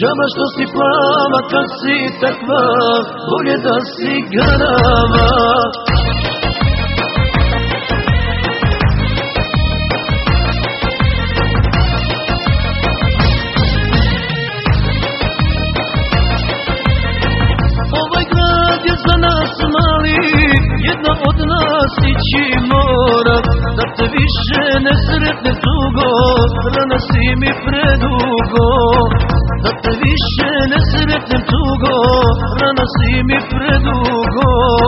Džaba što si plava, kad si takva, bolje da si garava. Ovaj grad je za nas mali, jedna od nas ići mora, da te više ne sretne tugo, rana si mi predugo. Da te više ne sretnem tugo, rana si mi predugo.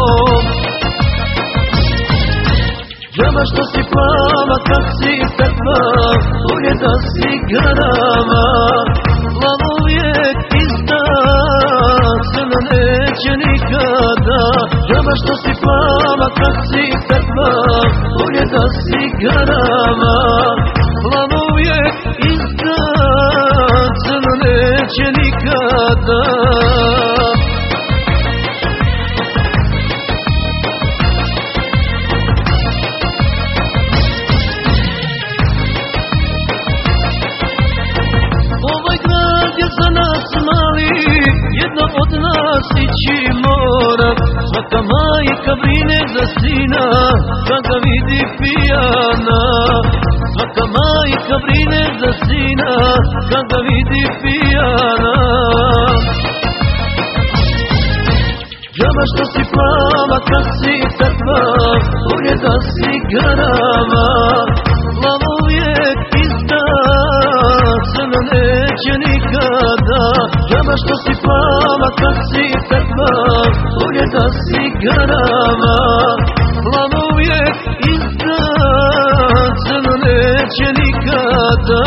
Džaba što si plava, kad si takva, bolje da si garava. Plava uvijek ista, crna neće nikada. Džaba što si plava, kad si takva, bolje da si garava. Plava uvijek ista, crna neće nikada. Ovaj grad je za nas mali, jedna od nas ići mora. Svaka majka brine za sina, kad ga vidi pijana. Svaka majka brine za sina, kad ga vidi pijana. Džaba što si plava, kad si takva, bolje da si garava. Plava uvijek ista, crna neće nikada. Džaba što si plava, kad si takva, bolje da si garava. Plava uvijek ista, crna neće nikada.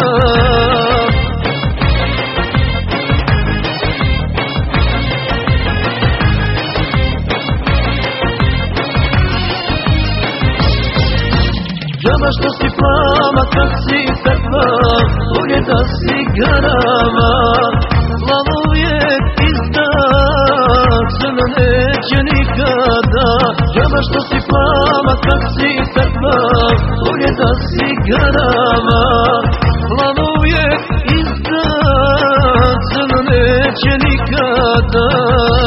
Džaba što si plava, kad si takva, bolje da si garava. Plava uvijek ista, crna neće nikada. Džaba što si plava, kad si takva, bolje da si garava. Plava uvijek ista, crna neće nikada.